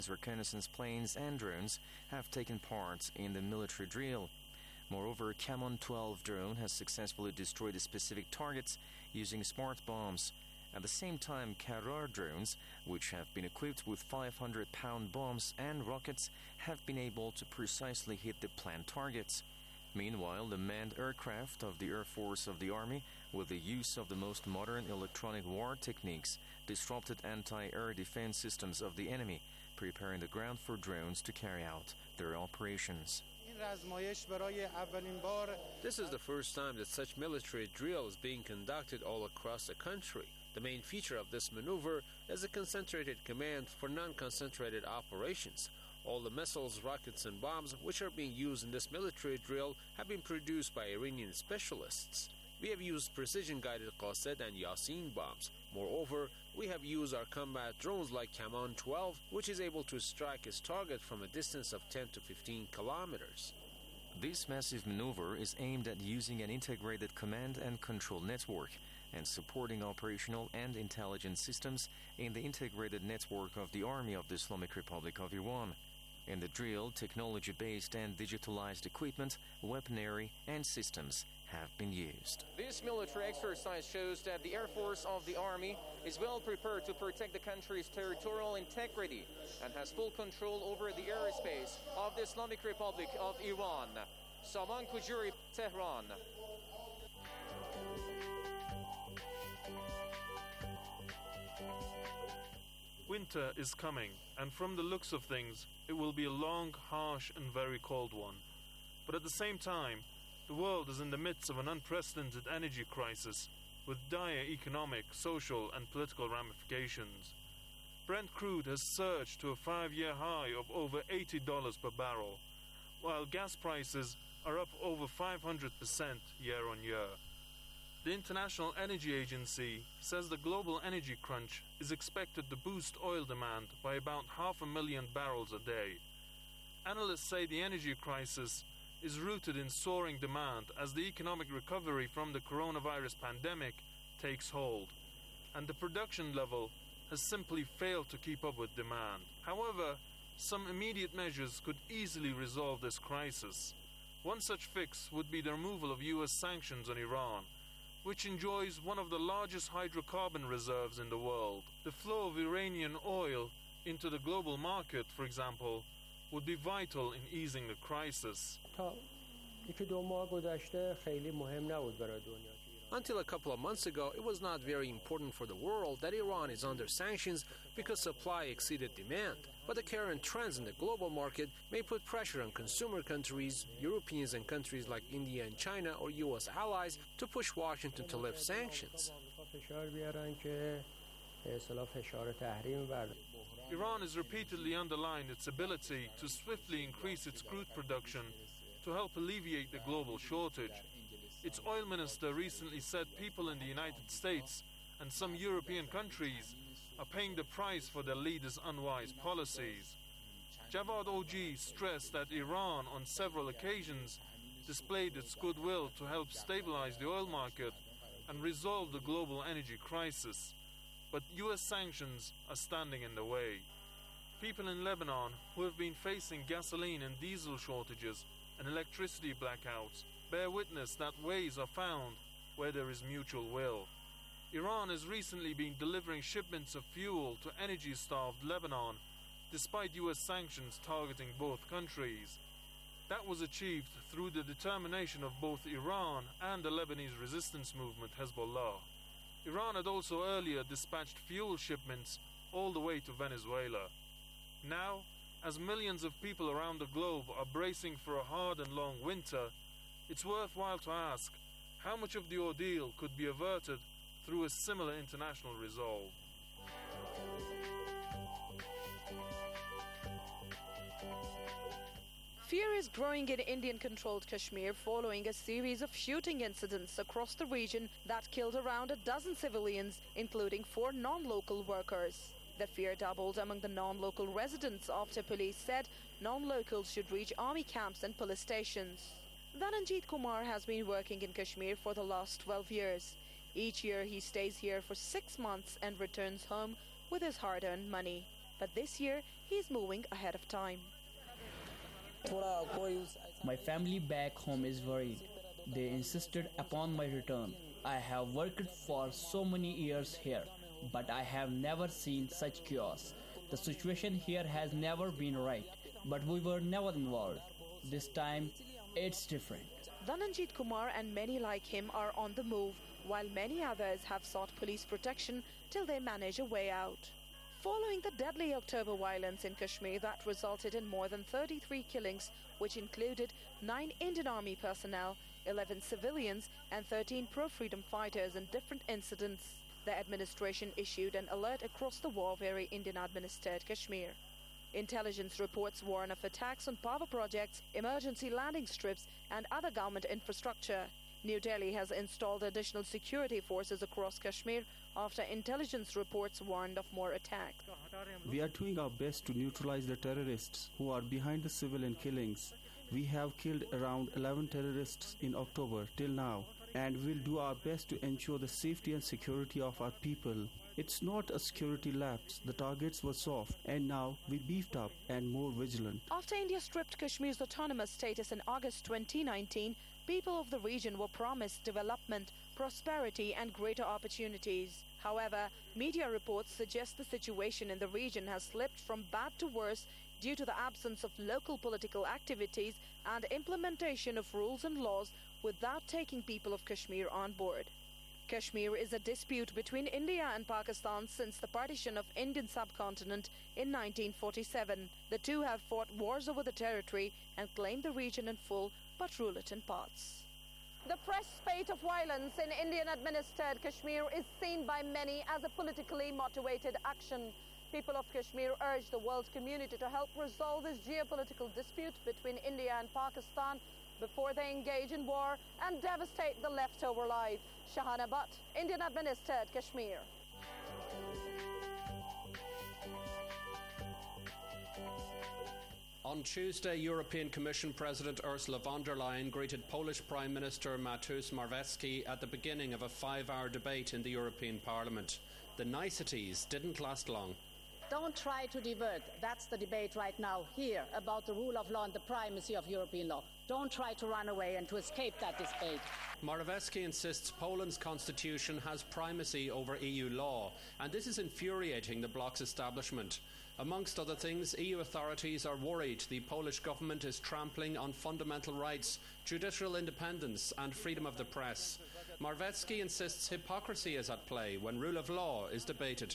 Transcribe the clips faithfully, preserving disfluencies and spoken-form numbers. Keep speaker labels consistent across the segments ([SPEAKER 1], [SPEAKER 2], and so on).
[SPEAKER 1] reconnaissance planes and drones have taken part in the military drill. Moreover, Kamon twelve drone has successfully destroyed specific targets using smart bombs. At the same time, Karar drones, which have been equipped with five hundred pound bombs and rockets, have been able to precisely hit the planned targets. Meanwhile, the manned aircraft of the Air Force of the Army, with the use of the most modern electronic war techniques, disrupted anti-air defense systems of the enemy, preparing the ground for drones to carry out their operations.
[SPEAKER 2] This
[SPEAKER 3] is the first time that such military drill is being conducted all across the country. The main feature of this maneuver is a concentrated command for non-concentrated operations. All the missiles, rockets and bombs which are being used in this military drill have been produced by Iranian specialists. We have used precision-guided Qasid and Yasin bombs. Moreover, we have used our combat drones like Kamon twelve, which is able to strike its target from a distance of ten to fifteen kilometers.
[SPEAKER 1] This massive maneuver is aimed at using an integrated command and control network and supporting operational and intelligence systems in the integrated network of the Army of the Islamic Republic of Iran. In the drill, technology-based and digitalized equipment, weaponry, and systems have been used.
[SPEAKER 4] This military exercise shows that the Air Force of the Army is well prepared to protect the country's territorial integrity and has full control over the airspace of the Islamic Republic of Iran. Saman Kujuri, Tehran.
[SPEAKER 5] Winter is coming, and from the looks of things, it will be a long, harsh, and very cold one. But at the same time, the world is in the midst of an unprecedented energy crisis with dire economic, social, and political ramifications. Brent crude has surged to a five-year high of over eighty dollars per barrel, while gas prices are up over five hundred percent year on year. The International Energy Agency says the global energy crunch is expected to boost oil demand by about half a million barrels a day. Analysts say the energy crisis is rooted in soaring demand as the economic recovery from the coronavirus pandemic takes hold, and the production level has simply failed to keep up with demand. However, some immediate measures could easily resolve this crisis. One such fix would be the removal of U S sanctions on Iran, which enjoys one of the largest hydrocarbon reserves in the world. The flow of Iranian oil into the global market, for example, would be vital in easing the crisis.
[SPEAKER 3] Until a couple of months ago, it was not very important for the world that Iran is under sanctions because supply exceeded demand. But the current trends in the global market may put pressure on consumer countries, Europeans and countries like India and China or U S allies to push Washington to lift sanctions.
[SPEAKER 5] Iran has repeatedly underlined its ability to swiftly increase its crude production to help alleviate the global shortage. Its oil minister recently said people in the United States and some European countries are paying the price for their leaders' unwise policies. Javad Oji stressed that Iran on several occasions displayed its goodwill to help stabilize the oil market and resolve the global energy crisis. But U S sanctions are standing in the way. People in Lebanon who have been facing gasoline and diesel shortages and electricity blackouts bear witness that ways are found where there is mutual will. Iran has recently been delivering shipments of fuel to energy-starved Lebanon despite U S sanctions targeting both countries. That was achieved through the determination of both Iran and the Lebanese resistance movement Hezbollah. Iran had also earlier dispatched fuel shipments all the way to Venezuela. Now, as millions of people around the globe are bracing for a hard and long winter, it's worthwhile to ask how much of the ordeal could be averted through a similar international resolve.
[SPEAKER 6] Fear is growing in Indian-controlled Kashmir following a series of shooting incidents across the region that killed around a dozen civilians, including four non-local workers. The fear doubled among the non-local residents after police said non-locals should reach army camps and police stations. Dhananjit Kumar has been working in Kashmir for the last twelve years. Each year he stays here for six months and returns home with his hard-earned money. but this year he's moving ahead of time.
[SPEAKER 2] My family back home is worried. They insisted upon my return. I have worked for so many years here, but I have never seen such chaos. The situation here has never been right, but we were never involved. This time, it's different.
[SPEAKER 6] Dhananjit Kumar and many like him are on the move, while many others have sought police protection till they manage a way out. Following the deadly October violence in Kashmir that resulted in more than thirty-three killings, which included nine Indian Army personnel, eleven civilians and thirteen pro-freedom fighters in different incidents, the administration issued an alert across the war-weary Indian-administered Kashmir. Intelligence reports warn of attacks on power projects, emergency landing strips and other government infrastructure. New Delhi has installed additional security forces across Kashmir after intelligence reports warned of more attacks.
[SPEAKER 7] We are doing our best to neutralize the terrorists who are behind the civilian killings. We have killed around eleven terrorists in October till now, and will do our best to ensure the safety and security of our people. It's not a security lapse. The targets were soft, and now we beefed up and more vigilant.
[SPEAKER 6] After India stripped Kashmir's autonomous status in August twenty nineteen, people of the region were promised development, prosperity and greater opportunities. However, media reports suggest the situation in the region has slipped from bad to worse due to the absence of local political activities and implementation of rules and laws without taking people of Kashmir on board. Kashmir is a dispute between India and Pakistan since the partition of Indian subcontinent in nineteen forty-seven. The two have fought wars over the territory and claimed the region in full, but rule it in parts. The fresh spate of violence in Indian-administered Kashmir is seen by many as a politically motivated action. People of Kashmir urge the world community to help resolve this geopolitical dispute between India and Pakistan before they engage in war and devastate the leftover life. Shahana Butt, Indian-administered Kashmir.
[SPEAKER 8] On Tuesday, European Commission President Ursula von der Leyen greeted Polish Prime Minister Mateusz Morawiecki at the beginning of a five-hour debate in the European Parliament. The niceties didn't last long.
[SPEAKER 9] Don't try to divert. That's the debate right now here about the rule of law and the primacy of European law. Don't try to run away and to escape that debate.
[SPEAKER 8] Morawiecki insists Poland's constitution has primacy over E U law, and this is infuriating the bloc's establishment. Amongst other things, E U authorities are worried the Polish government is trampling on fundamental rights, judicial independence and freedom of the press. Morawiecki insists hypocrisy is at play when rule of law is debated.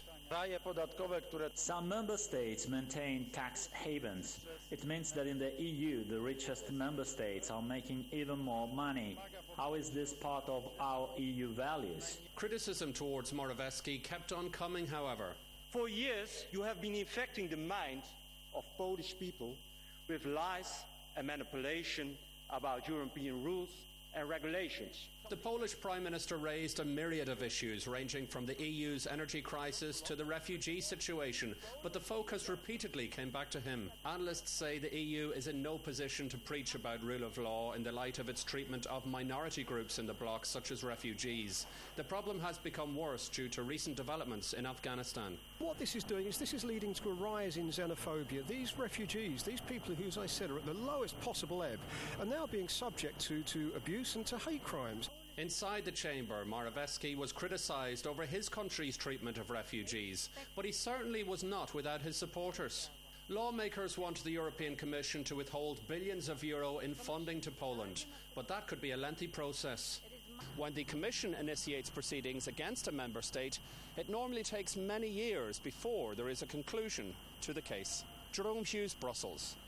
[SPEAKER 10] Some member states maintain tax havens. It means that in the E U, the richest member states are making even more money. How is this part of our E U values?
[SPEAKER 8] Criticism towards Morawiecki kept on coming, however.
[SPEAKER 11] For years, you have been infecting the minds of Polish people with lies and manipulation about European rules and regulations.
[SPEAKER 8] The Polish Prime Minister raised a myriad of issues ranging from the E U's energy crisis to the refugee situation, but the focus repeatedly came back to him. Analysts say the E U is in no position to preach about rule of law in the light of its treatment of minority groups in the bloc, such as refugees. The problem has become worse due to recent developments in Afghanistan.
[SPEAKER 12] What this is doing is this is leading to a rise in xenophobia. These refugees, these people who, as I said, are at the lowest possible ebb, are now being subject to, to abuse and to hate crimes.
[SPEAKER 8] Inside the chamber, Morawiecki was criticised over his country's treatment of refugees, but he certainly was not without his supporters. Lawmakers want the European Commission to withhold billions of euro in funding to Poland, but that could be a lengthy process. When the Commission initiates proceedings against a member state, it normally takes many years before there is a conclusion to the case. Jerome Hughes, Brussels.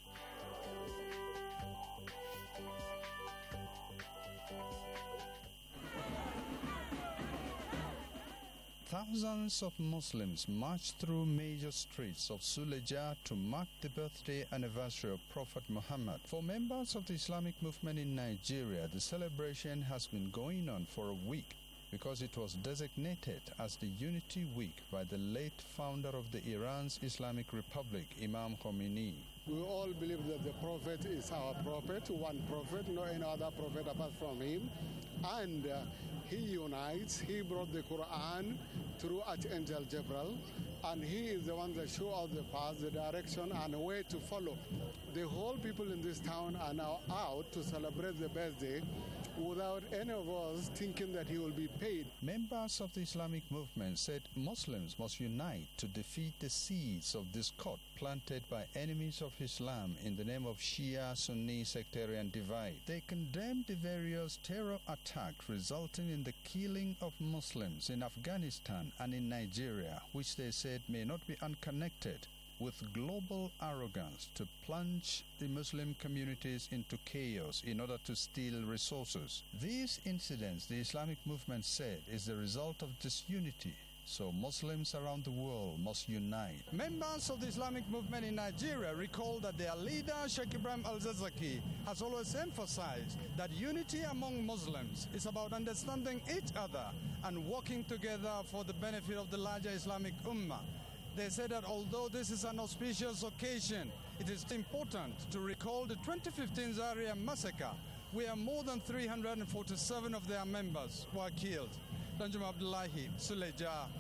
[SPEAKER 13] Thousands of Muslims marched through major streets of Suleja to mark the birthday anniversary of Prophet Muhammad. For members of the Islamic movement in Nigeria, the celebration has been going on for a week because it was designated as the Unity Week by the late founder of the Iran's Islamic Republic, Imam Khomeini.
[SPEAKER 14] We all believe that the Prophet is our Prophet, one Prophet, no any other Prophet apart from him. And uh, he unites, he brought the Quran through Archangel Gabriel, and he is the one that show us the path, the direction, and where to follow. The whole people in this town are now out to celebrate the birthday without any of us thinking that he will be paid.
[SPEAKER 13] Members of the Islamic movement said Muslims must unite to defeat the seeds of discord planted by enemies of Islam in the name of Shia-Sunni sectarian divide. They condemned the various terror attacks resulting in the killing of Muslims in Afghanistan and in Nigeria, which they said may not be unconnected with global arrogance to plunge the Muslim communities into chaos in order to steal resources. These incidents, the Islamic movement said, is the result of disunity. So Muslims around the world must unite. Members of the Islamic movement in Nigeria recall that their leader, Sheikh Ibrahim al-Zakzaki, has always emphasized that unity among Muslims is about understanding each other and working together for the benefit of the larger Islamic ummah. They said that although this is an auspicious occasion, it is important to recall the twenty fifteen Zaria massacre, where more than three hundred forty-seven of their members were killed. Danjuma Abdullahi, Suleja.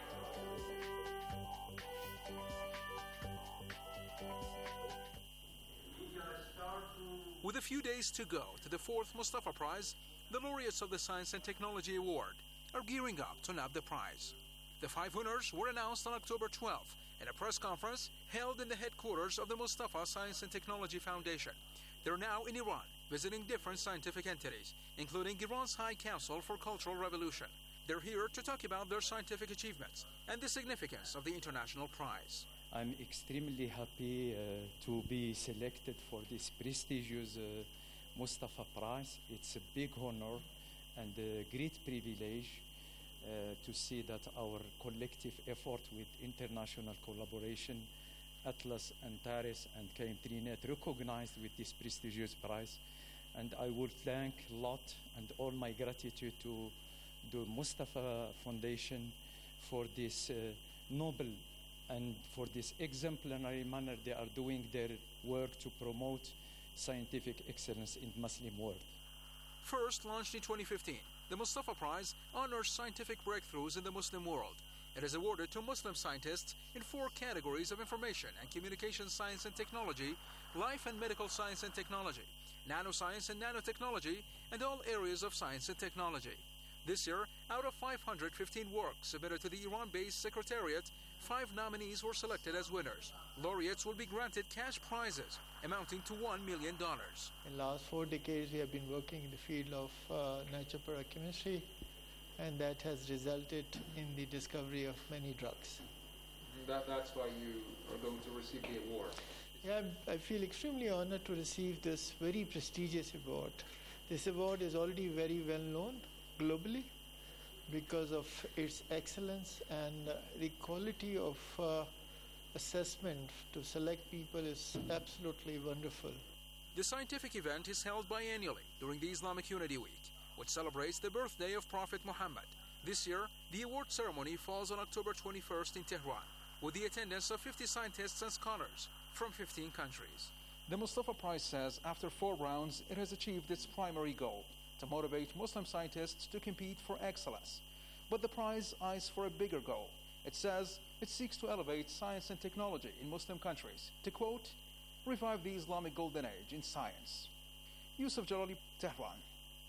[SPEAKER 15] With a few days to go to the fourth Mustafa Prize, the laureates of the Science and Technology Award are gearing up to nab the prize. The five winners were announced on October twelfth in a press conference held in the headquarters of the Mustafa Science and Technology Foundation. They're now in Iran, visiting different scientific entities, including Iran's High Council for Cultural Revolution. They're here to talk about their scientific achievements and the significance of the international prize.
[SPEAKER 16] I'm extremely happy uh, to be selected for this prestigious uh, Mustafa Prize. It's a big honor and a great privilege Uh, to see that our collective effort with international collaboration, Atlas, Antares, and K M three net recognized with this prestigious prize. And I would thank a lot and all my gratitude to the Mustafa Foundation for this uh, noble and for this exemplary manner they are doing their work to promote scientific excellence in the Muslim world.
[SPEAKER 15] First launched in twenty fifteen, the Mustafa Prize honors scientific breakthroughs in the Muslim world. It is awarded to Muslim scientists in four categories of information and communication science and technology, life and medical science and technology, nanoscience and nanotechnology, and all areas of science and technology. This year, out of five hundred fifteen works submitted to the Iran-based Secretariat, five nominees were selected as winners. Laureates will be granted cash prizes amounting to one million dollars.
[SPEAKER 17] In the last four decades, we have been working in the field of uh, natural product chemistry, and that has resulted in the discovery of many drugs.
[SPEAKER 18] That, that's why you are going to receive the award.
[SPEAKER 17] Yeah, I feel extremely honored to receive this very prestigious award. This award is already very well known globally because of its excellence, and uh, the quality of uh, assessment to select people is absolutely wonderful.
[SPEAKER 15] The scientific event is held biannually during the Islamic Unity Week, which celebrates the birthday of Prophet Muhammad. This year, the award ceremony falls on October twenty-first in Tehran, with the attendance of fifty scientists and scholars from fifteen countries.
[SPEAKER 18] The Mustafa Prize says after four rounds, it has achieved its primary goal, to motivate Muslim scientists to compete for excellence. But the prize eyes for a bigger goal. It says it seeks to elevate science and technology in Muslim countries, to quote, revive the Islamic golden age in science. Yusuf Jalali, Tehran.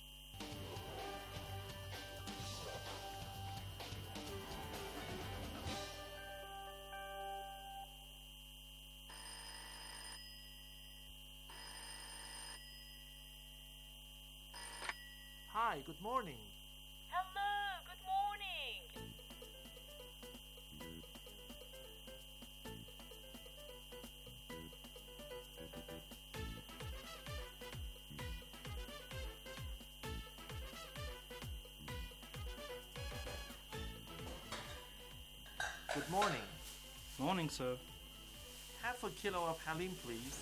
[SPEAKER 19] Hi, good morning.
[SPEAKER 20] Hello, good morning.
[SPEAKER 19] Good morning.
[SPEAKER 21] Morning, sir.
[SPEAKER 19] Half a kilo of halim, please.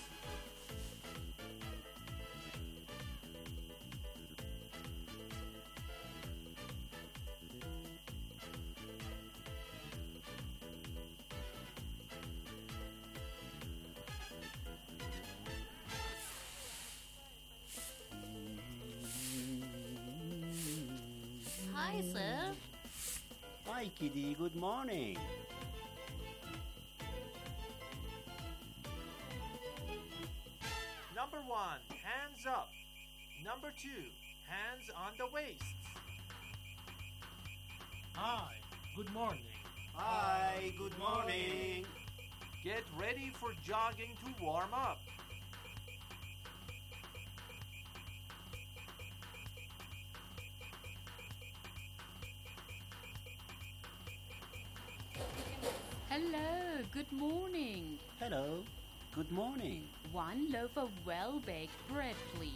[SPEAKER 22] Hi, sir.
[SPEAKER 21] Hi, Kitty, good morning.
[SPEAKER 19] Number one, hands up. Number two, hands on the waist.
[SPEAKER 22] Hi, good morning.
[SPEAKER 21] Hi, good morning.
[SPEAKER 19] Get ready for jogging to warm up.
[SPEAKER 23] Hello, good morning.
[SPEAKER 21] Hello, good morning.
[SPEAKER 23] One loaf of well-baked bread, please.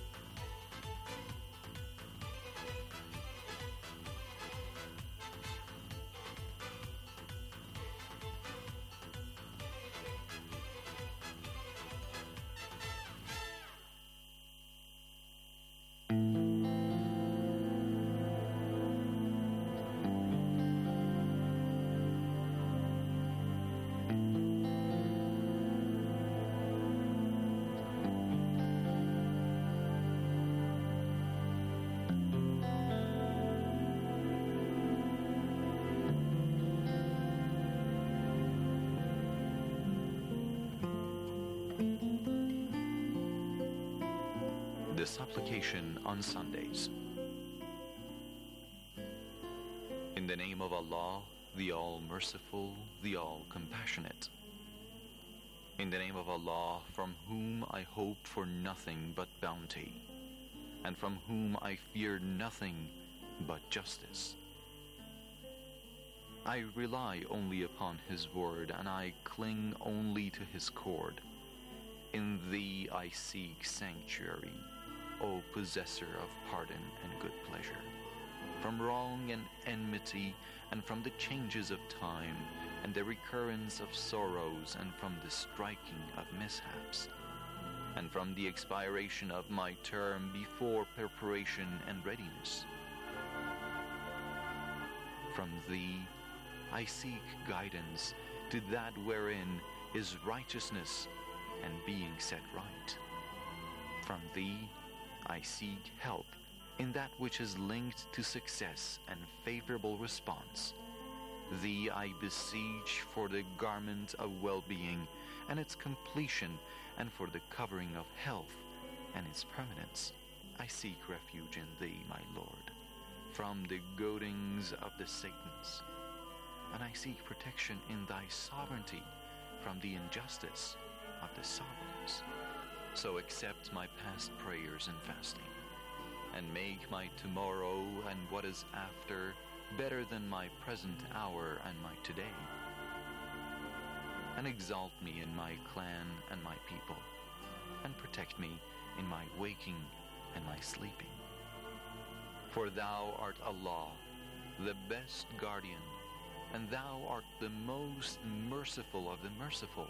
[SPEAKER 24] The supplication on Sundays. In the name of Allah, the All-Merciful, the All-Compassionate. In the name of Allah, from whom I hope for nothing but bounty, and from whom I fear nothing but justice. I rely only upon His word, and I cling only to His cord. In Thee I seek sanctuary, O possessor of pardon and good pleasure, from wrong and enmity, and from the changes of time, and the recurrence of sorrows, and from the striking of mishaps, and from the expiration of my term before preparation and readiness. From Thee I seek guidance to that wherein is righteousness and being set right. From Thee I seek help in that which is linked to success and favorable response. Thee I beseech for the garment of well-being and its completion, and for the covering of health and its permanence. I seek refuge in Thee, my Lord, from the goadings of the Satans, and I seek protection in Thy sovereignty from the injustice of the sovereigns. So accept my past prayers and fasting, and make my tomorrow and what is after better than my present hour and my today. And exalt me in my clan and my people, and protect me in my waking and my sleeping. For Thou art Allah, the best guardian, and Thou art the most merciful of the merciful.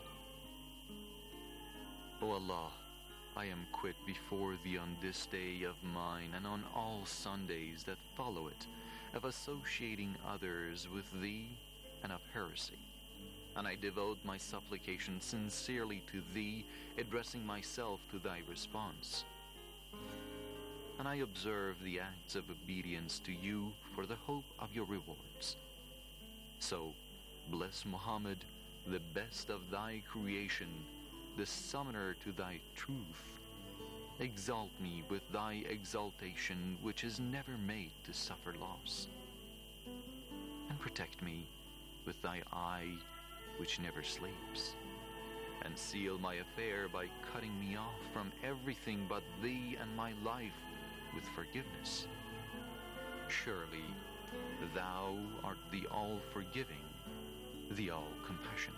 [SPEAKER 24] O Allah, I am quit before Thee on this day of mine, and on all Sundays that follow it, of associating others with Thee and of heresy. And I devote my supplication sincerely to Thee, addressing myself to Thy response. And I observe the acts of obedience to You for the hope of Your rewards. So, bless Muhammad, the best of Thy creation, the summoner to Thy truth. Exalt me with Thy exaltation, which is never made to suffer loss. And protect me with Thy eye, which never sleeps. And seal my affair by cutting me off from everything but Thee and my life with forgiveness. Surely, Thou art the all-forgiving, the all-compassionate.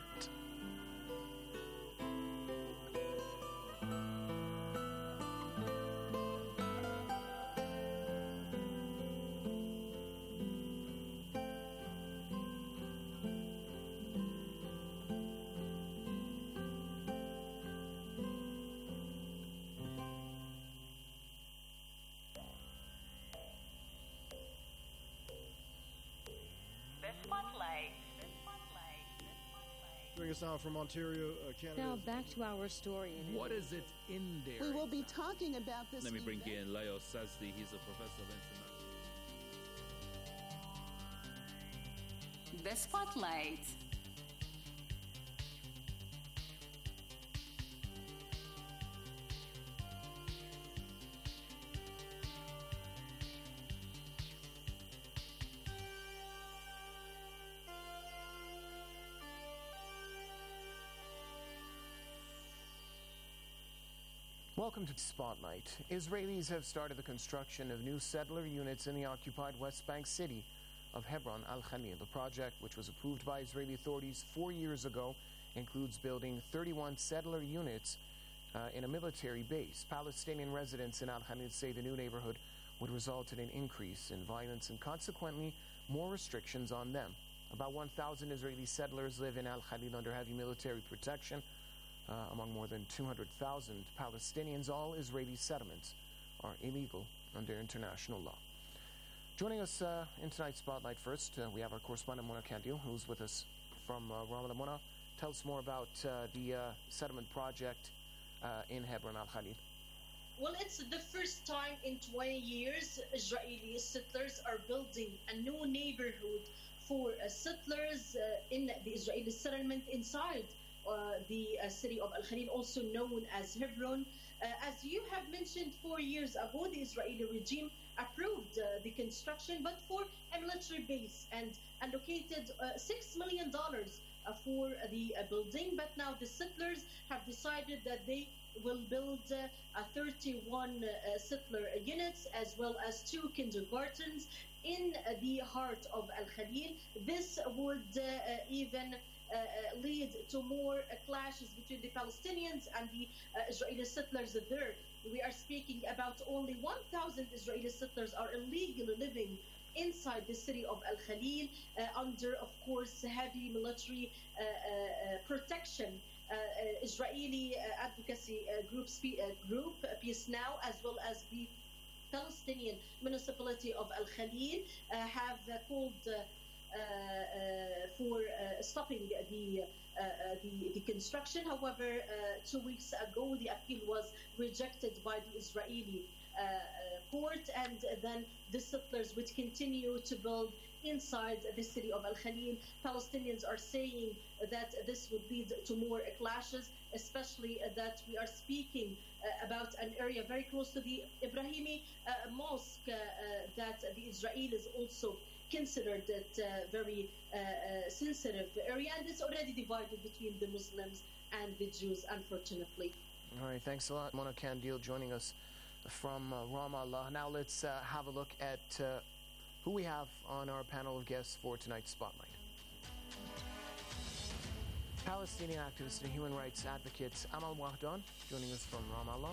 [SPEAKER 25] Bring us out from Ontario, uh, Canada.
[SPEAKER 26] Now back to our story. In
[SPEAKER 27] what is it in there?
[SPEAKER 28] We will be talking about this.
[SPEAKER 27] Let me bring in Leo Sazdi. He's a professor of international.
[SPEAKER 23] the Spotlight.
[SPEAKER 1] Welcome to Spotlight. Israelis have started the construction of new settler units in the occupied West Bank city of Hebron al-Khalil. The project, which was approved by Israeli authorities four years ago, includes building thirty-one settler units uh, in a military base. Palestinian residents in al-Khalil say the new neighborhood would result in an increase in violence and consequently more restrictions on them. About one thousand Israeli settlers live in al-Khalil under heavy military protection. Uh, among more than two hundred thousand Palestinians, all Israeli settlements are illegal under international law. Joining us uh, in tonight's Spotlight first, uh, we have our correspondent Mona Kandil, who's with us from uh, Ramallah. Mona, tell us more about uh, the uh, settlement project uh, in Hebron al-Khalil.
[SPEAKER 2] Well, it's the first time in twenty years Israeli settlers are building a new neighborhood for uh, settlers uh, in the Israeli settlement inside Uh, the uh, city of Al-Khalil, also known as Hebron. Uh, as you have mentioned, four years ago, the Israeli regime approved uh, the construction, but for a military base, and allocated uh, six million dollars uh, for the uh, building. But now the settlers have decided that they will build uh, a thirty-one uh, settler units, as well as two kindergartens in uh, the heart of Al-Khalil. This would uh, uh, even Uh, lead to more uh, clashes between the Palestinians and the uh, Israeli settlers there. We are speaking about only one thousand Israeli settlers are illegally living inside the city of Al-Khalil uh, under, of course, heavy military uh, uh, protection. Uh, uh, Israeli uh, advocacy uh, group, uh, group uh, Peace Now, as well as the Palestinian municipality of Al-Khalil uh, have uh, called uh, Uh, uh, for uh, stopping the, uh, uh, the the construction. However, uh, two weeks ago, the appeal was rejected by the Israeli uh, uh, court, and then the settlers would continue to build inside the city of Al-Khalil. Palestinians are saying that this would lead to more clashes, especially that we are speaking uh, about an area very close to the Ibrahimi uh, mosque uh, uh, that the Israelis also considered it a uh, very uh, uh, sensitive area, and it's already divided between the Muslims and the Jews, unfortunately.
[SPEAKER 1] All right, thanks a lot. Mona Kandil joining us from uh, Ramallah. Now let's uh, have a look at uh, who we have on our panel of guests for tonight's Spotlight. Palestinian activist and human rights advocate Amal Wahdan joining us from Ramallah.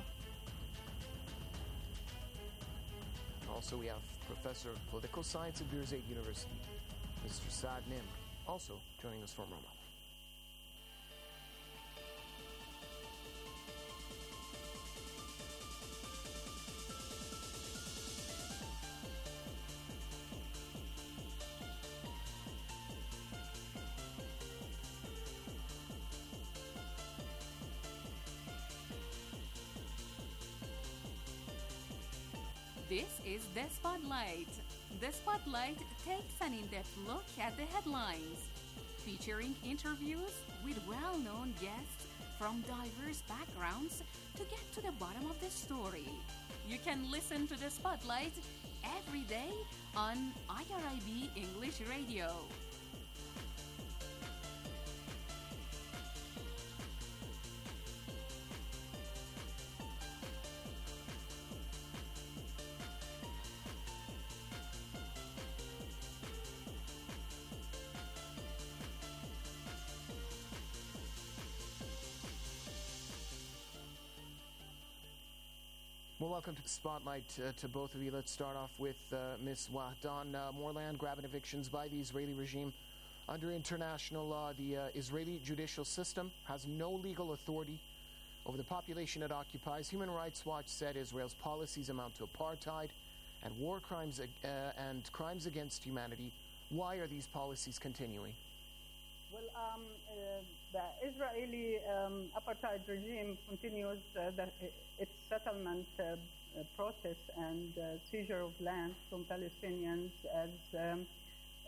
[SPEAKER 1] Also, we have Professor of Political Science at Birzeit University, Mister Saad Nimr, also joining us from Ramallah.
[SPEAKER 23] This is The Spotlight. The Spotlight takes an in-depth look at the headlines, featuring interviews with well-known guests from diverse backgrounds to get to the bottom of the story. You can listen to The Spotlight every day on I R I B English Radio.
[SPEAKER 1] Well, welcome to the Spotlight uh, to both of you. Let's start off with uh, Miz Wahdan. Uh, more land grab and evictions by the Israeli regime. Under international law, the uh, Israeli judicial system has no legal authority over the population it occupies. Human Rights Watch said Israel's policies amount to apartheid and war crimes uh, and crimes against humanity. Why are these policies continuing?
[SPEAKER 3] Well, um, uh, the Israeli um, apartheid regime continues uh, the, its settlement uh, process and uh, seizure of land from Palestinians as um,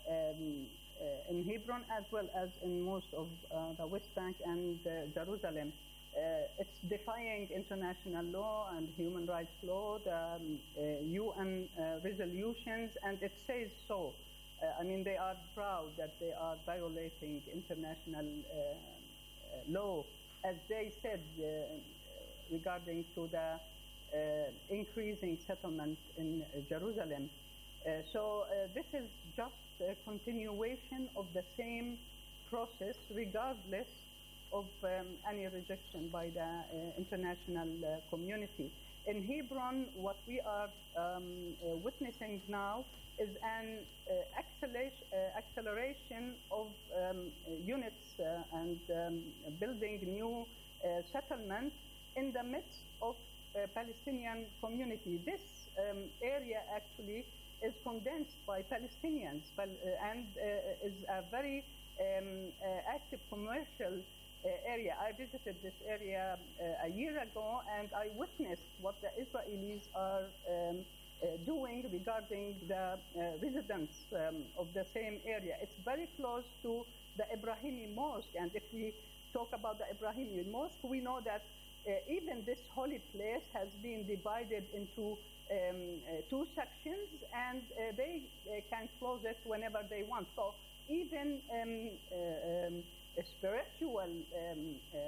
[SPEAKER 3] um, uh, in Hebron as well as in most of uh, the West Bank and uh, Jerusalem. Uh, it's defying international law and human rights law, the um, uh, U N uh, resolutions, and it says so. Uh, I mean, they are proud that they are violating international uh, uh, law, as they said uh, regarding to the uh, increasing settlement in uh, Jerusalem. Uh, so uh, this is just a continuation of the same process, regardless of um, any rejection by the uh, international uh, community. In Hebron, what we are um, uh, witnessing now is an uh, acceleration, uh, acceleration of um, units uh, and um, building new uh, settlements in the midst of uh, Palestinian community. This um, area actually is condensed by Palestinians uh, and uh, is a very um, uh, active commercial uh, area. I visited this area uh, a year ago, and I witnessed what the Israelis are um, uh, doing regarding the uh, residents um, of the same area. It's very close to the Ibrahimi Mosque, and if we talk about the Ibrahimi Mosque, we know that uh, even this holy place has been divided into Um, uh, two sections, and uh, they uh, can close it whenever they want. So even um, uh, um, spiritual um, um, uh,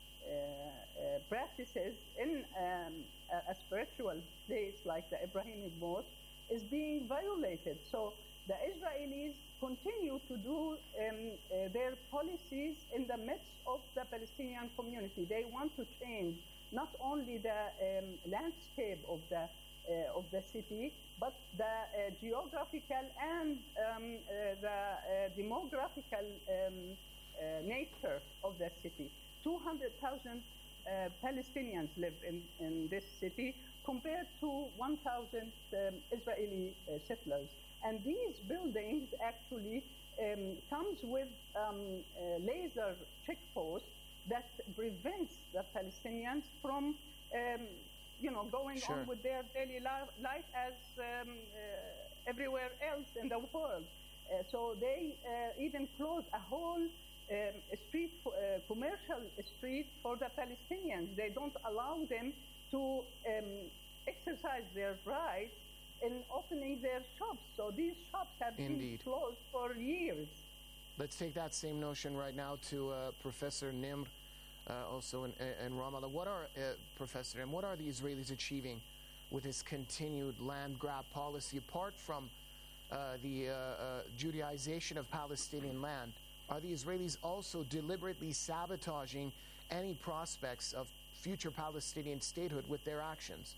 [SPEAKER 3] uh, practices in um, a, a spiritual place like the Ibrahimic Mosque is being violated. So the Israelis continue to do um, uh, their policies in the midst of the Palestinian community. They want to change not only the um, landscape of the Uh, of the city, but the uh, geographical and um, uh, the uh, demographical um, uh, nature of the city. two hundred thousand uh, Palestinians live in, in this city compared to one thousand um, Israeli uh, settlers. And these buildings actually um, comes with um, a laser checkpost that prevents the Palestinians from um, you know, going
[SPEAKER 1] Sure.
[SPEAKER 3] on with their daily li- life as um, uh, everywhere else in the world. Uh, so they uh, even close a whole um, street, uh, commercial street for the Palestinians. They don't allow them to um, exercise their right in opening their shops. So these shops have
[SPEAKER 1] Indeed.
[SPEAKER 3] been closed for years.
[SPEAKER 1] Let's take that same notion right now to uh, Professor Nimr, uh, also in, in Ramallah. What are, uh, Professor Nimr, what are the Israelis achieving with this continued land grab policy, apart from uh, the uh, uh, Judaization of Palestinian land? Are the Israelis also deliberately sabotaging any prospects of future Palestinian statehood with their actions?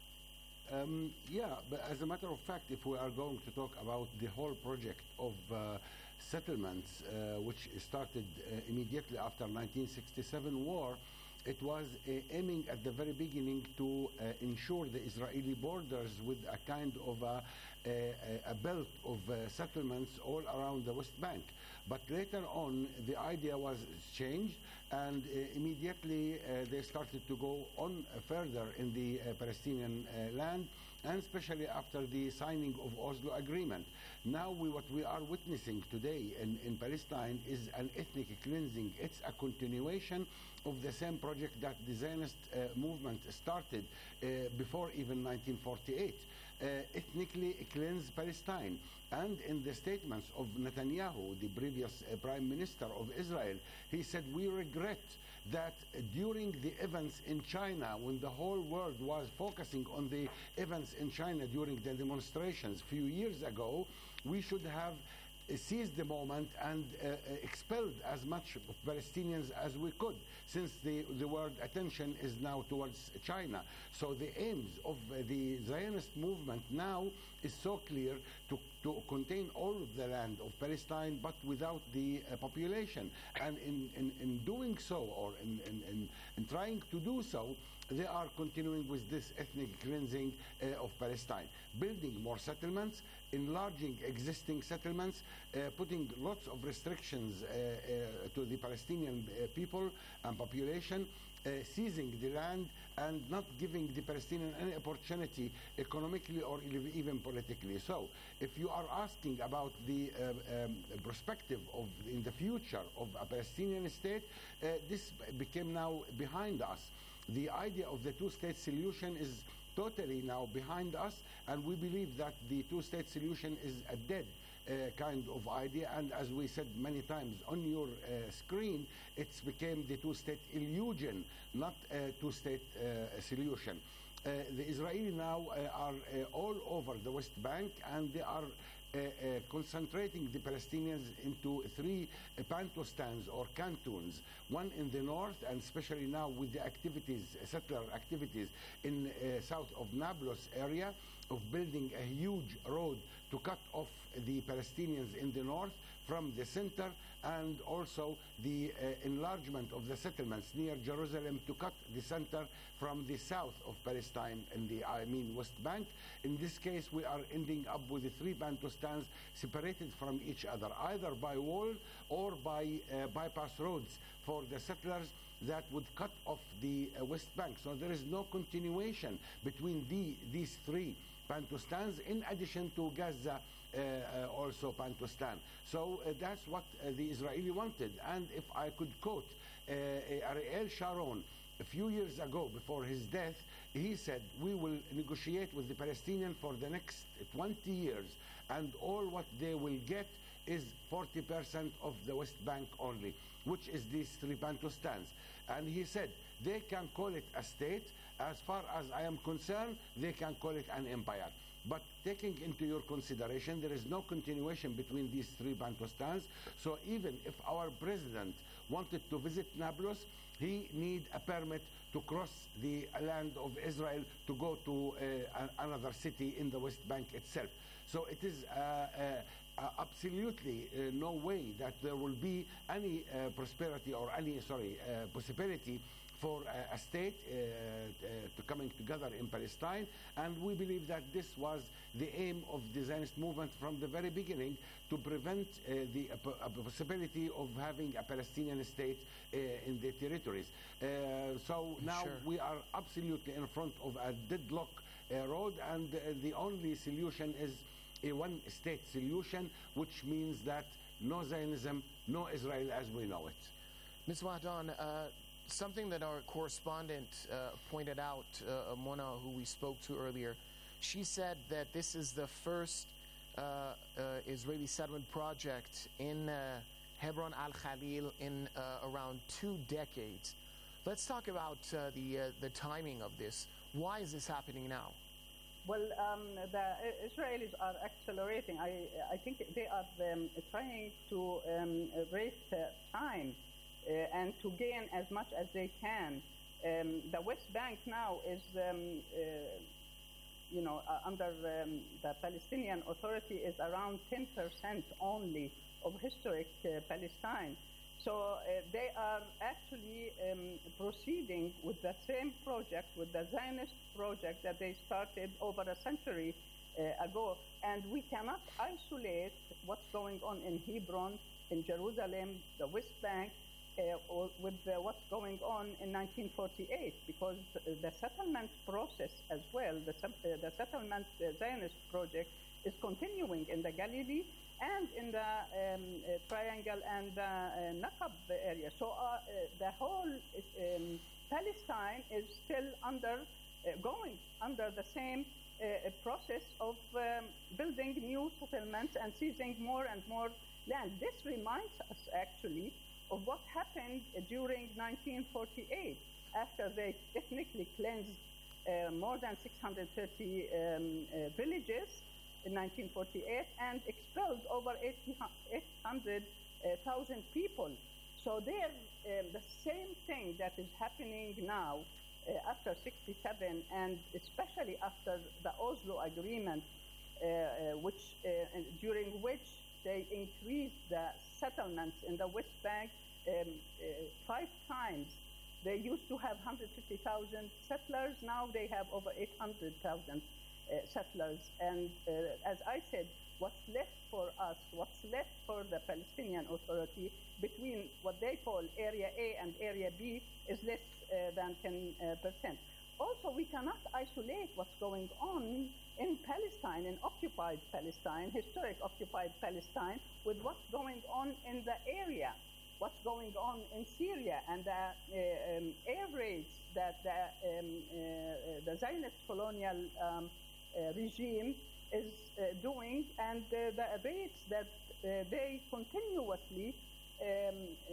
[SPEAKER 4] Um, yeah, but as a matter of fact, if we are going to talk about the whole project of uh, settlements, uh, which started uh, immediately after nineteen sixty-seven war, it was uh, aiming at the very beginning to uh, ensure the Israeli borders with a kind of a, a, a belt of uh, settlements all around the West Bank. But later on, the idea was changed, and uh, immediately uh, they started to go on uh, further in the uh, Palestinian uh, land, and especially after the signing of Oslo Agreement. Now we, what we are witnessing today in, in Palestine is an ethnic cleansing. It's a continuation of the same project that the Zionist uh, movement started uh, before even nineteen forty-eight. Uh, ethnically cleanse Palestine. And in the statements of Netanyahu, the previous uh, prime minister of Israel, he said, we regret that during the events in China, when the whole world was focusing on the events in China during the demonstrations a few years ago, we should have seized the moment and uh, expelled as much of Palestinians as we could, since the, the world attention is now towards China. So the aims of uh, the Zionist movement now is so clear to, to contain all of the land of Palestine, but without the uh, population. And in, in, in doing so, or in, in, in, in trying to do so, they are continuing with this ethnic cleansing uh, of Palestine, building more settlements, enlarging existing settlements, uh, putting lots of restrictions uh, uh, to the Palestinian uh, people and population, uh, seizing the land and not giving the Palestinian any opportunity economically or even politically. So if you are asking about the uh, um, perspective of in the future of a Palestinian state, uh, this became now behind us. The idea of the two-state solution is totally now behind us, and we believe that the two-state solution is a dead Uh, kind of idea, and as we said many times on your uh, screen, it's became the two-state illusion, not a two-state uh, solution. Uh, the Israeli now uh, are uh, all over the West Bank, and they are uh, uh, concentrating the Palestinians into three uh, Bantustans or cantons, one in the north, and especially now with the activities, settler activities in uh, south of Nablus area, of building a huge road to cut off the Palestinians in the north from the center, and also the uh, enlargement of the settlements near Jerusalem to cut the center from the south of Palestine in the, I mean, West Bank. In this case, we are ending up with the three Bantustans separated from each other, either by wall or by uh, bypass roads for the settlers that would cut off the uh, West Bank. So there is no continuation between the, these three Bantustans, in addition to Gaza, uh, uh, also Bantustan. So uh, that's what uh, the Israeli wanted. And if I could quote uh, Ariel Sharon a few years ago before his death, he said, we will negotiate with the Palestinians for the next twenty years, and all what they will get is forty percent of the West Bank only, which is these three Bantustans. And he said, they can call it a state. As far as I am concerned, they can call it an empire. But taking into your consideration, there is no continuation between these three Bantustans. So even if our president wanted to visit Nablus, he need a permit to cross the land of Israel to go to uh, another city in the West Bank itself. So it is uh, uh, uh, absolutely uh, no way that there will be any uh, prosperity or any, sorry, uh, possibility for uh, a state uh, uh, to coming together in Palestine. And we believe that this was the aim of the Zionist movement from the very beginning, to prevent uh, the uh, possibility of having a Palestinian state uh, in the territories. Uh, so now
[SPEAKER 1] Sure.
[SPEAKER 4] we are absolutely in front of a deadlock uh, road, and uh, the only solution is a one-state solution, which means that no Zionism, no Israel as we know it.
[SPEAKER 1] Miz Wahdan, uh, something that our correspondent uh, pointed out, uh, Mona, who we spoke to earlier, she said that this is the first uh, uh, Israeli settlement project in uh, Hebron al-Khalil in uh, around two decades. Let's talk about uh, the, uh, the timing of this. Why is this happening now?
[SPEAKER 3] Well, um, the Israelis are accelerating. I, I think they are um, trying to um, raise uh, time uh, and to gain as much as they can. Um, the West Bank now is, um, uh, you know, uh, under um, the Palestinian Authority is around ten percent only of historic uh, Palestine. So uh, they are actually um, proceeding with the same project, with the Zionist project that they started over a century uh, ago. And we cannot isolate what's going on in Hebron, in Jerusalem, the West Bank, uh, or with uh, what's going on in nineteen forty-eight, because the settlement process as well, the, uh, the settlement uh, Zionist project is continuing in the Galilee and in the um, uh, Triangle and the uh, Naqab area. So uh, uh, the whole um, Palestine is still under, uh, going under the same uh, process of um, building new settlements and seizing more and more land. This reminds us actually of what happened during nineteen forty-eight, after they ethnically cleansed uh, more than six hundred thirty um, uh, villages in nineteen forty-eight and expelled over eight hundred thousand people. So they're um, the same thing that is happening now uh, after sixty-seven, and especially after the Oslo Agreement, uh, uh, which uh, during which they increased the settlements in the West Bank um, uh, five times. They used to have one hundred fifty thousand settlers. Now they have over eight hundred thousand. settlers. And uh, as I said, what's left for us, what's left for the Palestinian Authority between what they call Area A and Area B is less uh, than ten percent. Also, we cannot isolate what's going on in Palestine, in occupied Palestine, historic occupied Palestine, with what's going on in the area, what's going on in Syria, and the uh, um, air raids that the, um, uh, the Zionist colonial um, uh, regime is uh, doing, and uh, the raids that uh, they continuously um, uh,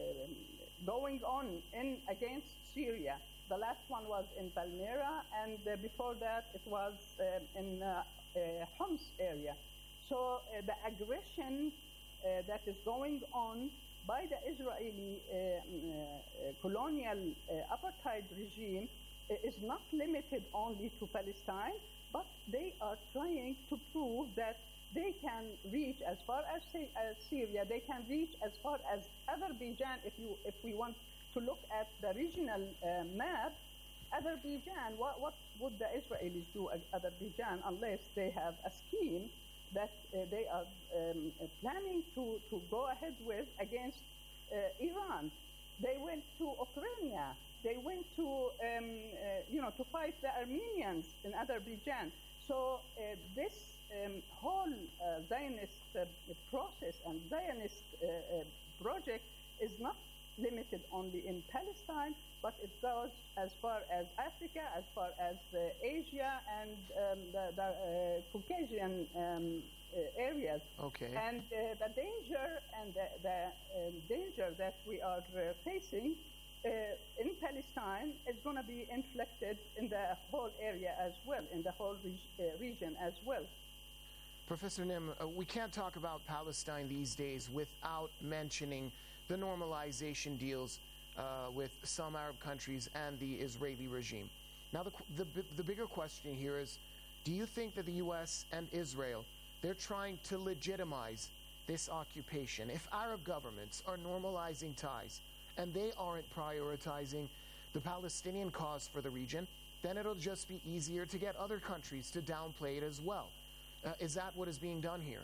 [SPEAKER 3] going on in against Syria. The last one was in Palmyra, and uh, before that it was uh, in uh, uh, Homs area. So uh, the aggression uh, that is going on by the Israeli uh, uh, colonial uh, apartheid regime uh, is not limited only to Palestine, but they are trying to prove that they can reach as far as, as Syria, they can reach as far as Azerbaijan. If you, if we want to look at the regional uh, map, Azerbaijan, what, what would the Israelis do at Azerbaijan unless they have a scheme that uh, they are um, planning to, to go ahead with against uh, Iran? They went to Ukraine. They went to, um, uh, you know, to fight the Armenians in Azerbaijan. So uh, this um, whole uh, Zionist uh, process and Zionist uh, uh, project is not limited only in Palestine, but it goes as far as Africa, as far as uh, Asia, and um, the, the uh, Caucasian um, uh, areas.
[SPEAKER 1] Okay.
[SPEAKER 3] And uh, the danger and the, the um, danger that we are uh, facing uh, in Palestine is going to be inflicted in the whole area as well, in the whole reg uh, region as well.
[SPEAKER 1] Professor Nim, uh, we can't talk about Palestine these days without mentioning the normalization deals uh, with some Arab countries and the Israeli regime. Now, the, the, the bigger question here is, do you think that the U S and Israel, they're trying to legitimize this occupation? If Arab governments are normalizing ties and they aren't prioritizing the Palestinian cause for the region, then it'll just be easier to get other countries to downplay it as well. Uh, is that what is being done here?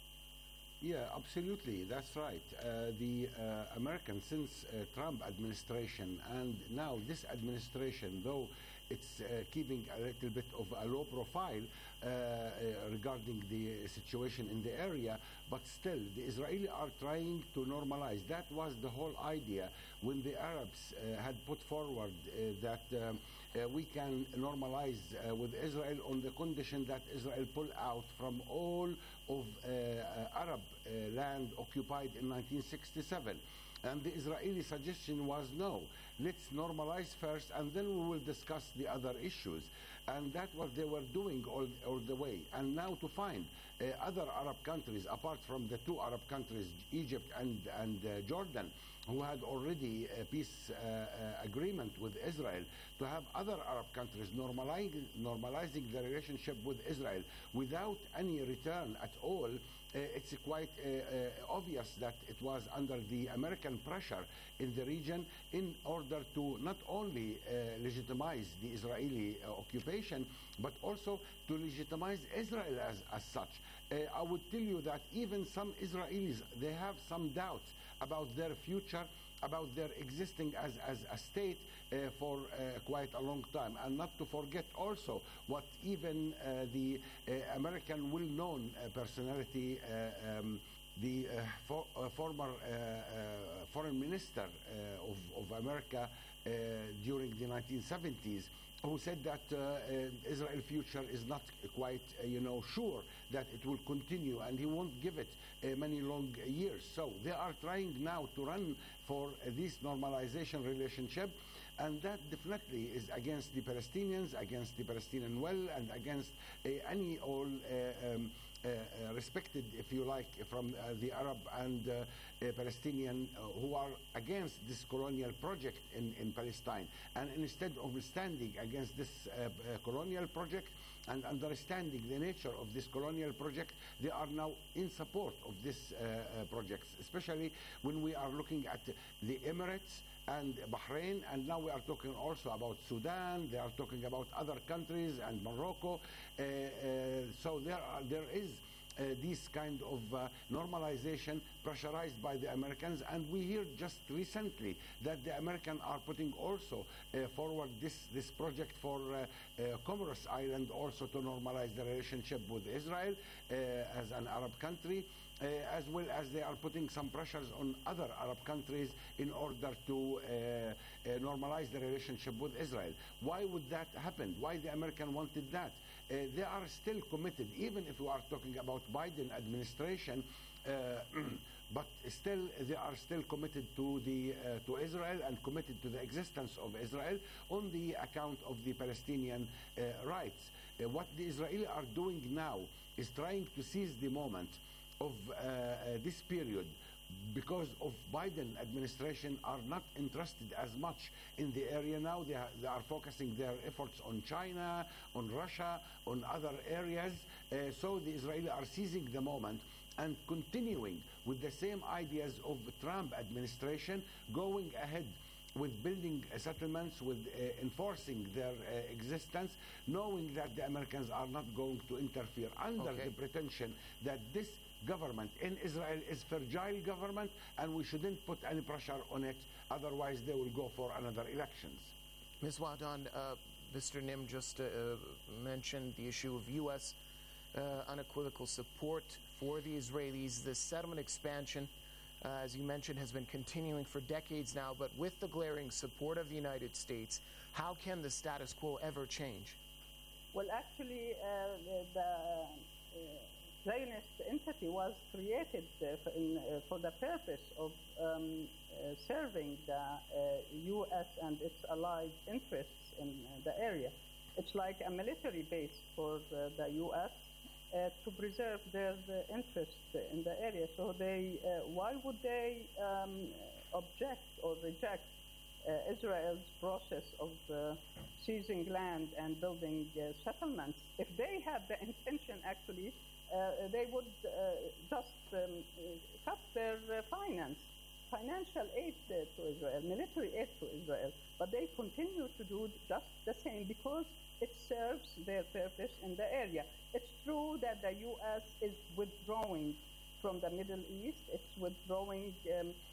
[SPEAKER 4] Yeah, absolutely. That's right. Uh, the uh, American, since uh, Trump administration and now this administration, though it's uh, keeping a little bit of a low profile uh, uh, regarding the situation in the area, but still the Israelis are trying to normalize. That was the whole idea when the Arabs uh, had put forward uh, that um, uh, we can normalize uh, with Israel on the condition that Israel pull out from all of uh, uh, Arab uh, land occupied in nineteen sixty-seven. And the Israeli suggestion was, no, let's normalize first and then we will discuss the other issues. And that's what they were doing all, all the way. And now to find uh, other Arab countries, apart from the two Arab countries, Egypt and, and uh, Jordan, who had already a peace uh, uh, agreement with Israel, to have other Arab countries normalizing, normalizing the relationship with Israel without any return at all, uh, it's quite uh, uh, obvious that it was under the American pressure in the region in order to not only uh, legitimize the Israeli uh, occupation, but also to legitimize Israel as, as such. Uh, I would tell you that even some Israelis, they have some doubts about their future, about their existing as, as a state uh, for uh, quite a long time. And not to forget also what even uh, the uh, American well-known uh, personality, uh, um, the uh, for, uh, former uh, uh, foreign minister uh, of, of America uh, during the nineteen seventies, who said that uh, uh, Israel's future is not quite, uh, you know, sure that it will continue, and he won't give it uh, many long years. So they are trying now to run for uh, this normalization relationship, and that definitely is against the Palestinians, against the Palestinian will, and against uh, any all uh, um, uh, uh, respected, if you like, from uh, the Arab and uh, uh, Palestinian uh, who are against this colonial project in, in Palestine. And instead of standing against this uh, uh, colonial project and understanding the nature of this colonial project, they are now in support of this uh, uh, project, especially when we are looking at the Emirates and Bahrain, and now we are talking also about Sudan. They are talking about other countries and Morocco. Uh, uh, so there are, there is uh, this kind of uh, normalization pressurized by the Americans, and we hear just recently that the Americans are putting also uh, forward this this project for uh, uh, Comoros Island also to normalize the relationship with Israel uh, as an Arab country. Uh, as well as they are putting some pressures on other Arab countries in order to uh, uh, normalize the relationship with Israel. Why would that happen? Why the American wanted that? Uh, they are still committed, even if we are talking about Biden administration, uh, but still they are still committed to the uh, to Israel and committed to the existence of Israel on the account of the Palestinian uh, rights. Uh, what the Israelis are doing now is trying to seize the moment of uh, uh, this period, because of Biden administration are not interested as much in the area now. They are, they are focusing their efforts on China, on Russia, on other areas. Uh, so the Israelis are seizing the moment and continuing with the same ideas of the Trump administration, going ahead with building uh, settlements, with uh, enforcing their uh, existence, knowing that the Americans are not going to interfere under
[SPEAKER 1] Okay.
[SPEAKER 4] the pretension that this government in Israel is fragile government and we shouldn't put any pressure on it, otherwise they will go for another elections.
[SPEAKER 1] Miz Wadon, uh, Mister Nim just uh, uh, mentioned the issue of U S uh, unequivocal support for the Israelis. The settlement expansion, uh, as you mentioned, has been continuing for decades now, but with the glaring support of the United States, how can the status quo ever change?
[SPEAKER 3] Well, actually, uh, the, the uh, Zionist entity was created uh, for, in, uh, for the purpose of um, uh, serving the uh, U S and its allied interests in uh, the area. It's like a military base for uh, the U S uh, to preserve their uh, interests in the area. So they, uh, why would they um, object or reject uh, Israel's process of uh, seizing land and building uh, settlements? If they had the intention, actually, Uh, they would uh, just um, cut their uh, finance, financial aid uh, to Israel, military aid to Israel, but they continue to do just the same because it serves their purpose in the area. It's true that the U S is withdrawing from the Middle East. It's withdrawing, um,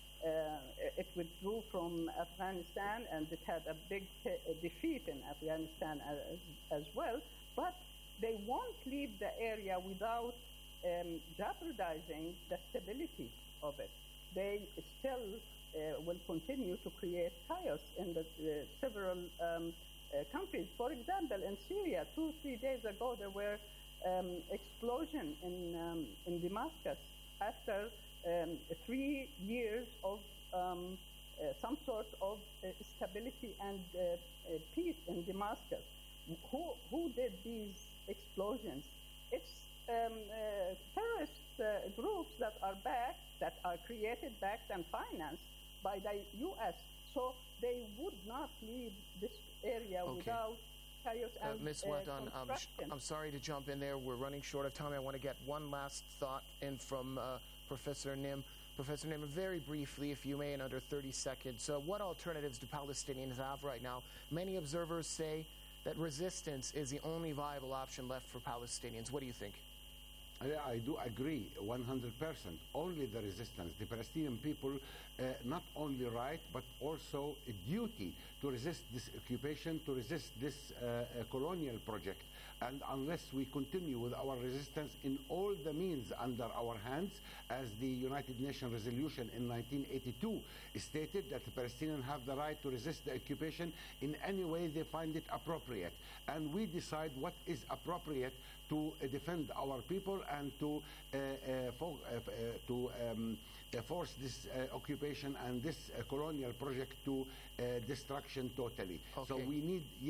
[SPEAKER 3] uh, it withdrew from Afghanistan, and it had a big te- defeat in Afghanistan as, as well, but they won't leave the area without um, jeopardizing the stability of it. They still uh, will continue to create chaos in the uh, several um, uh, countries. For example, in Syria, two, three days ago, there were um, explosion in, um, in Damascus after um, three years of um, uh, some sort of uh, stability and uh, uh, peace in Damascus. Who, who did these explosions? It's um, uh, terrorist uh, groups that are backed, that are created, backed, and financed by the U S. So they would not leave this area
[SPEAKER 1] Okay.
[SPEAKER 3] without chaos
[SPEAKER 1] Uh,
[SPEAKER 3] and
[SPEAKER 1] Miz
[SPEAKER 3] uh,
[SPEAKER 1] Wadon, I'm,
[SPEAKER 3] construction.
[SPEAKER 1] I'm sorry to jump in there. We're running short of time. I want to get one last thought in from uh, Professor Nim. Professor Nim, very briefly, if you may, in under thirty seconds. So what alternatives do Palestinians have right now? Many observers say that resistance is the only viable option left for Palestinians. What do you think?
[SPEAKER 4] I, I do agree one hundred percent. Only the resistance. The Palestinian people uh, not only right, but also a duty to resist this occupation, to resist this uh, uh, colonial project. And unless we continue with our resistance in all the means under our hands, as the United Nations resolution in nineteen eighty-two stated, that the Palestinians have the right to resist the occupation in any way they find it appropriate. And we decide what is appropriate to uh, defend our people and to, uh, uh, fo- uh, uh, to um, uh, force this uh, occupation and this uh, colonial project to uh, destruction totally.
[SPEAKER 1] Okay.
[SPEAKER 4] So we need, yes,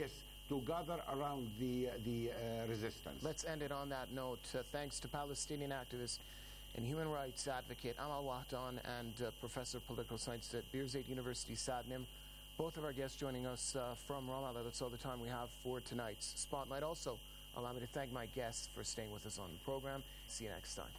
[SPEAKER 4] to gather around the, the uh, resistance.
[SPEAKER 1] Let's end it on that note. Uh, thanks to Palestinian activist and human rights advocate Amal Wahdan and uh, Professor of Political Science at Birzeit University, Sadnim. Both of our guests joining us uh, from Ramallah. That's all the time we have for tonight's Spotlight. Also, allow me to thank my guests for staying with us on the program. See you next time.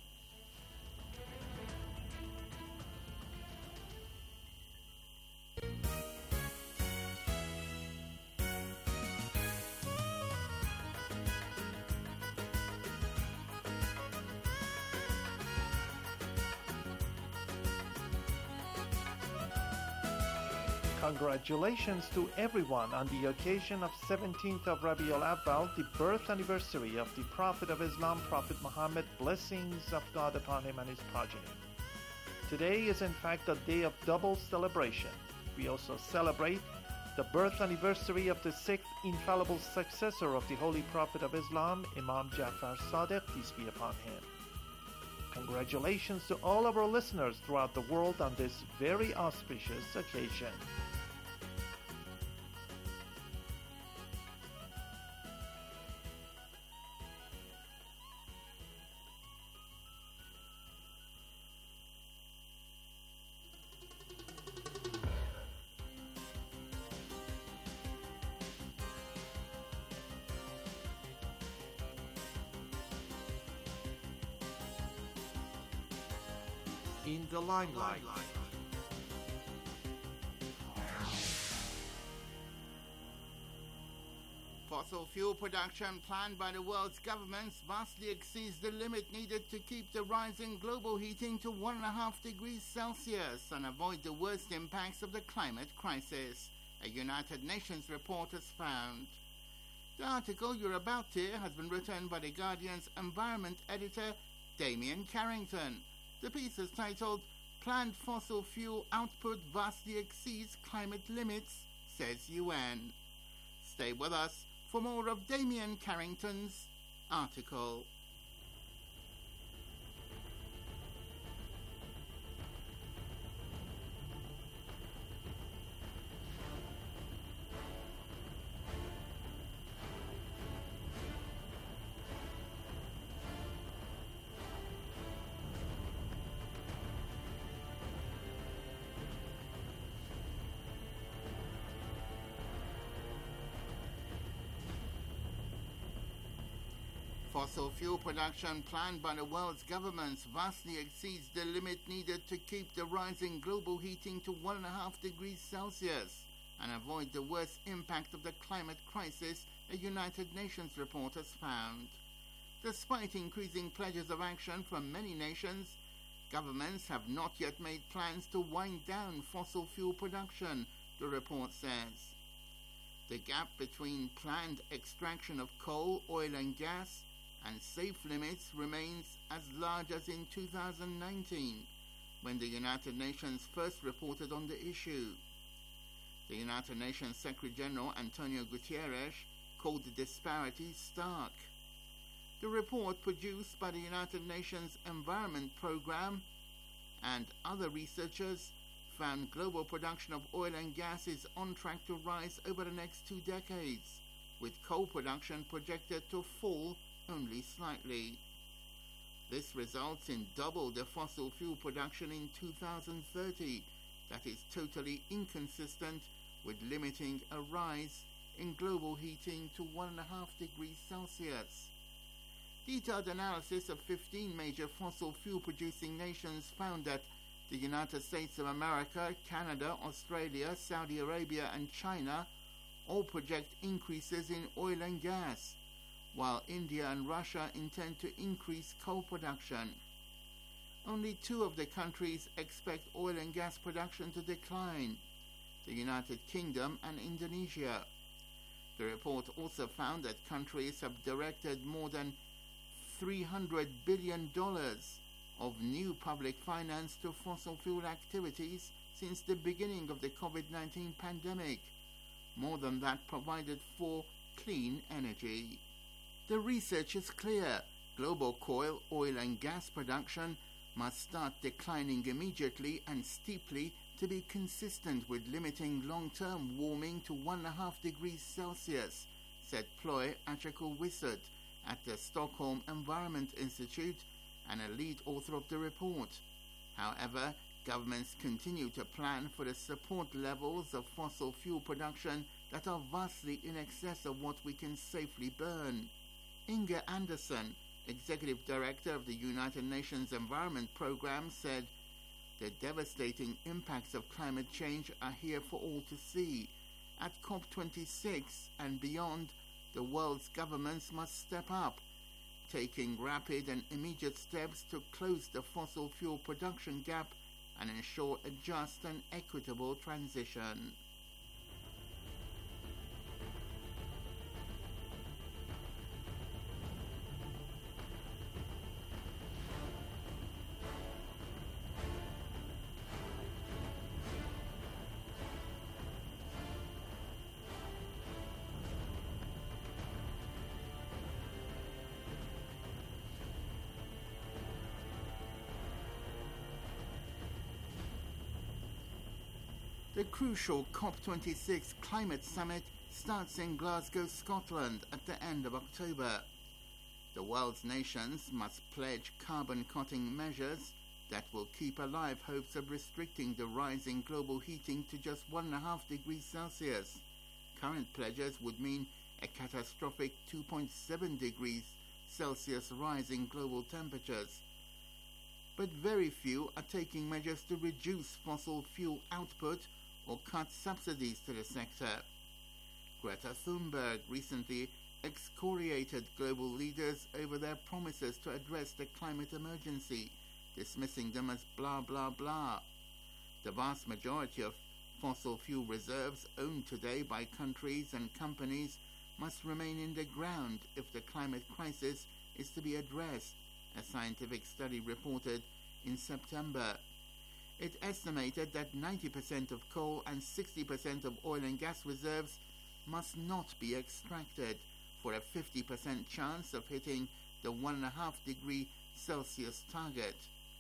[SPEAKER 5] Congratulations to everyone on the occasion of seventeenth of Rabi al-Awwal, the birth anniversary of the Prophet of Islam, Prophet Muhammad, blessings of God upon him and his progeny. Today is in fact a day of double celebration. We also celebrate the birth anniversary of the sixth infallible successor of the Holy Prophet of Islam, Imam Ja'far Sadiq, peace be upon him. Congratulations to all of our listeners throughout the world on this very auspicious occasion.
[SPEAKER 19] In the limelight.
[SPEAKER 6] Fossil fuel production planned by the world's governments vastly exceeds the limit needed to keep the rise in global heating to one and a half degrees Celsius and avoid the worst impacts of the climate crisis, a United Nations report has found. The article you're about to hear has been written by The Guardian's environment editor, Damien Carrington. The piece is titled, Planned Fossil Fuel Output Vastly Exceeds Climate Limits, says U N. Stay with us for more of Damien Carrington's article. Fossil fuel production planned by the world's governments vastly exceeds the limit needed to keep the rising global heating to one and a half degrees Celsius and avoid the worst impact of the climate crisis, a United Nations report has found. Despite increasing pledges of action from many nations, governments have not yet made plans to wind down fossil fuel production, the report says. The gap between planned extraction of coal, oil and gas and safe limits remains as large as in two thousand nineteen, when the United Nations first reported on the issue. The United Nations Secretary-General Antonio Guterres called the disparity stark. The report produced by the United Nations Environment Programme and other researchers found global production of oil and gas is on track to rise over the next two decades, with coal production projected to fall only slightly. This results in double the fossil fuel production in two thousand thirty. That is totally inconsistent with limiting a rise in global heating to one and a half degrees Celsius. Detailed analysis of fifteen major fossil fuel producing nations found that the United States of America, Canada, Australia, Saudi Arabia and China all project increases in oil and gas, while India and Russia intend to increase coal production. Only two of the countries expect oil and gas production to decline, the United Kingdom and Indonesia. The report also found that countries have directed more than three hundred billion dollars of new public finance to fossil fuel activities since the beginning of the COVID nineteen pandemic, more than that provided for clean energy. The research is clear. Global coal, oil and gas production must start declining immediately and steeply to be consistent with limiting long-term warming to one and a half degrees Celsius, said Ploy Achako-Wissut at the Stockholm Environment Institute and a lead author of the report. However, governments continue to plan for the support levels of fossil fuel production that are vastly in excess of what we can safely burn. Inga Anderson, Executive Director of the United Nations Environment Programme, said, "The devastating impacts of climate change are here for all to see. At COP twenty-six and beyond, the world's governments must step up, taking rapid and immediate steps to close the fossil fuel production gap and ensure a just and equitable transition." The crucial COP twenty-six Climate Summit starts in Glasgow, Scotland at the end of October. The world's nations must pledge carbon-cutting measures that will keep alive hopes of restricting the rise in global heating to just one point five degrees Celsius. Current pledges would mean a catastrophic two point seven degrees Celsius rise in global temperatures. But very few are taking measures to reduce fossil fuel output or cut subsidies to the sector. Greta Thunberg recently excoriated global leaders over their promises to address the climate emergency, dismissing them as blah blah blah. The vast majority of fossil fuel reserves owned today by countries and companies must remain in the ground if the climate crisis is to be addressed, a scientific study reported in September. It estimated that ninety percent of coal and sixty percent of oil and gas reserves must not be extracted for a fifty percent chance of hitting the one point five degree Celsius target.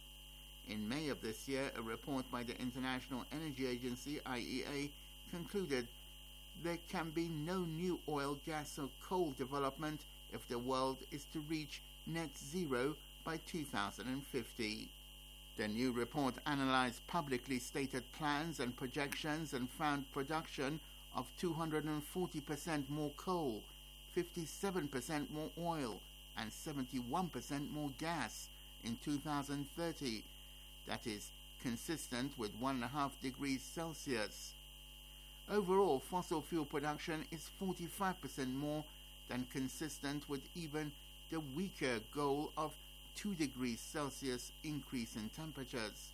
[SPEAKER 6] In May of this year, a report by the International Energy Agency, I E A, concluded there can be no new oil, gas or coal development if the world is to reach net zero by two thousand fifty. The new report analyzed publicly stated plans and projections and found production of two hundred forty percent more coal, fifty-seven percent more oil, and seventy-one percent more gas in two thousand thirty. That is consistent with one point five degrees Celsius. Overall, fossil fuel production is forty-five percent more than consistent with even the weaker goal of two degrees Celsius increase in temperatures.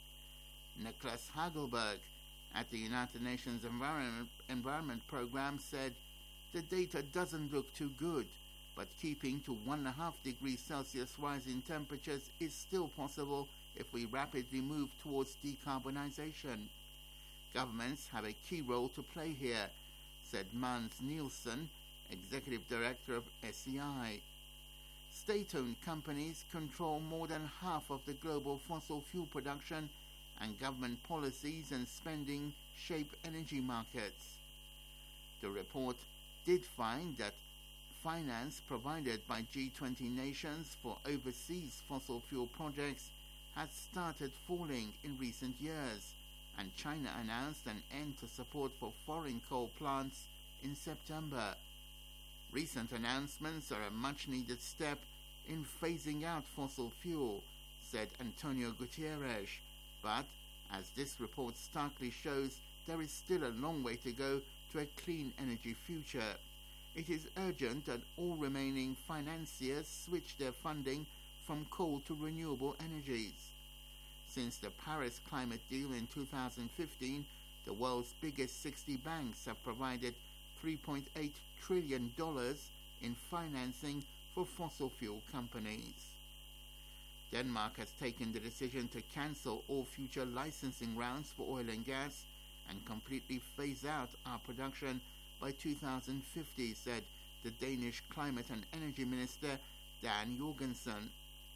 [SPEAKER 6] Nicholas Hagelberg at the United Nations Environment, Environment Programme said, "The data doesn't look too good, but keeping to one point five degrees Celsius rise in temperatures is still possible if we rapidly move towards decarbonization. Governments have a key role to play here," said Mans Nielsen, Executive Director of S E I. State-owned companies control more than half of the global fossil fuel production, and government policies and spending shape energy markets. The report did find that finance provided by G twenty nations for overseas fossil fuel projects has started falling in recent years, and China announced an end to support for foreign coal plants in September. Recent announcements are a much-needed step in phasing out fossil fuel, said Antonio Gutierrez, but, as this report starkly shows, there is still a long way to go to a clean energy future. It is urgent that all remaining financiers switch their funding from coal to renewable energies. Since the Paris Climate Deal in two thousand fifteen, the world's biggest sixty banks have provided three point eight trillion dollars in financing for fossil fuel companies. Denmark has taken the decision to cancel all future licensing rounds for oil and gas and completely phase out our production by two thousand fifty, said the Danish Climate and Energy Minister Dan Jorgensen.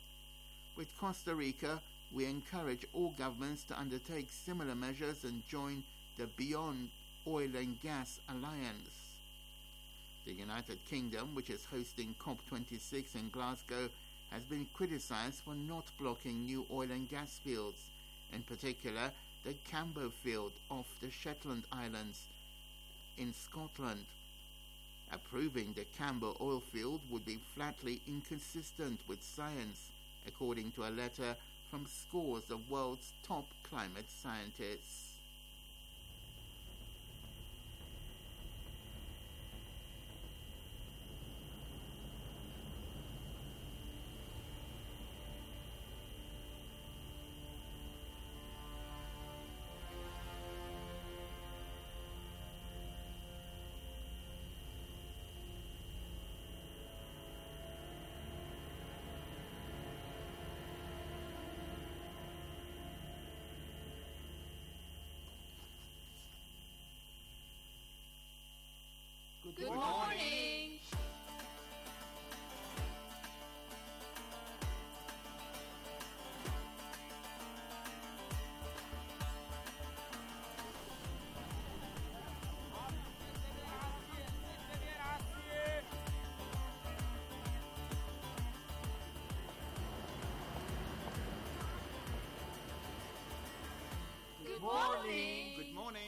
[SPEAKER 6] With Costa Rica, we encourage all governments to undertake similar measures and join the Beyond Oil and Gas Alliance. The United Kingdom, which is hosting COP twenty-six in Glasgow, has been criticised for not blocking new oil and gas fields, in particular the Cambo field off the Shetland Islands in Scotland. Approving the Cambo oil field would be flatly inconsistent with science, according to a letter from scores of world's top climate scientists.
[SPEAKER 23] Good morning. Good morning.
[SPEAKER 6] Good morning.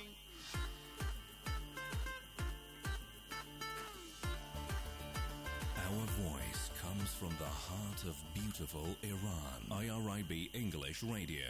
[SPEAKER 7] Our voice comes from the heart of beautiful Iran. I R I B English Radio.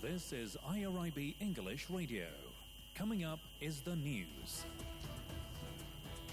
[SPEAKER 7] This is I R I B English Radio. Coming up is the news.